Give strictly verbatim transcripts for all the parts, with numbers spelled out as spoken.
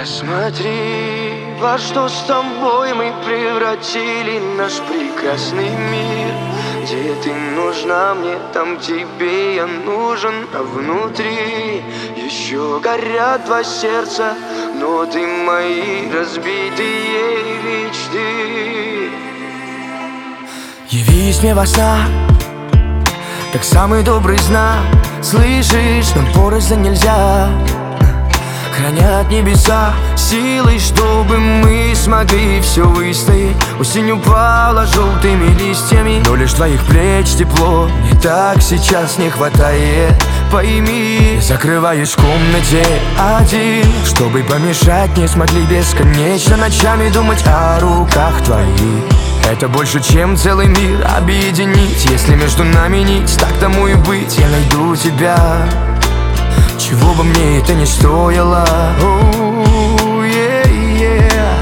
Посмотри, во что с тобой мы превратили наш прекрасный мир. Где ты нужна мне, там тебе я нужен. А внутри еще горят два сердца, но ты мои разбитые мечты. Явись мне во снах, как самый добрый знак. Слышишь, нам порознь нельзя. Хранят небеса силой, чтобы мы смогли все выстоять. Осень упала желтыми листьями, но лишь твоих плеч тепло мне так сейчас не хватает. Пойми, я закрываюсь в комнате один, чтобы помешать не смогли бесконечно ночами думать о руках твоих. Это больше, чем целый мир объединить. Если между нами нить, так тому и быть. Я найду тебя, чего бы мне это не стоило. Oh, yeah, yeah.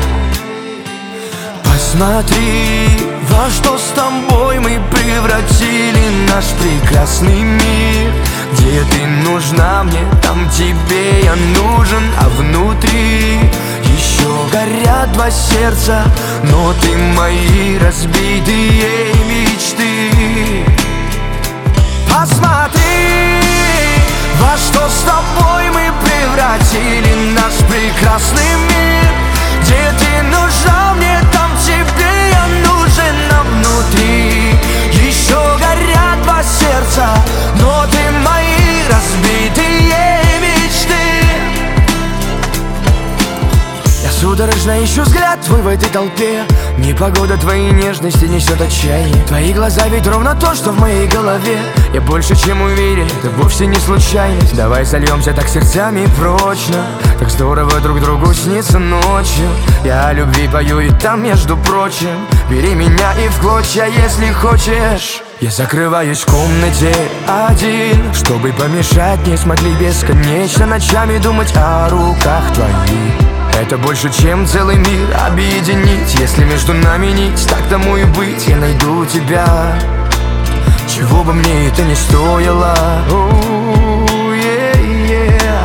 Посмотри, во что с тобой мы превратили наш прекрасный мир. Где ты нужна мне, там тебе я нужен. А внутри еще горят два сердца, но ты мои разбитые мечты. Посмотри, во что с тобой мы превратили наш прекрасный мир. Где ты нужна мне, там тебе я нужен. А внутри еще горят два сердца, но ты мои разбитые мечты. Я судорожно ищу взгляд твой в этой толпе. Непогода твоей нежности несет отчаяние. Твои глаза ведь ровно то, что в моей голове. Я больше чем уверен, это вовсе не случайность. Давай сольемся так сердцами прочно. Так здорово друг другу снится ночью. Я о любви пою и там, между прочим. Бери меня и в клочья, если хочешь. Я закрываюсь в комнате один, чтобы помешать не смогли бесконечно ночами думать о руках твоих. Это больше, чем целый мир объединить. Если между нами нить, так тому и быть. Я найду тебя, чего бы мне это не стоило. Oh, yeah, yeah.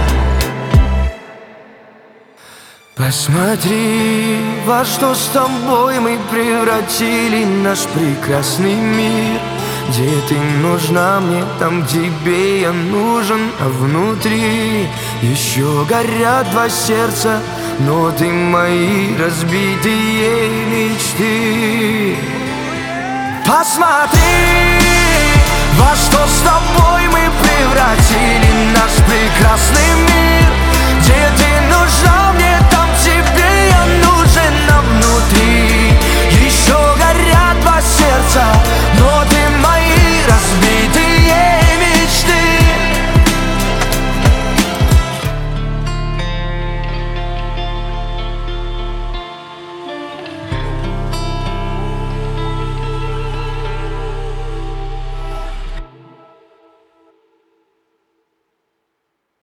Посмотри, во что с тобой мы превратили наш прекрасный мир. Где ты нужна мне, там тебе я нужен. А внутри еще горят два сердца, но ты мои разбитые мечты. Посмотри, во что с тобой мы превратили наш прекрасный мир. Где ты нужна